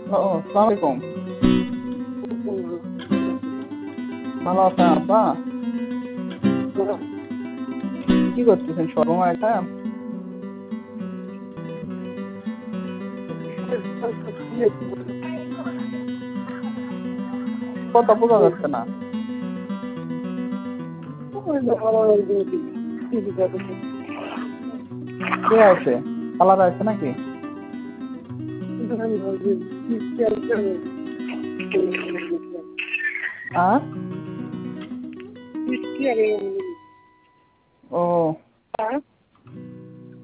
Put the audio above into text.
আসসালামু আলাইকুম। ভালো আছেন আপা? কি করতেছেন সর্বময় এটা? কথা বোঝা যাচ্ছে না। কে আছে? খালারা আছে নাকি? ও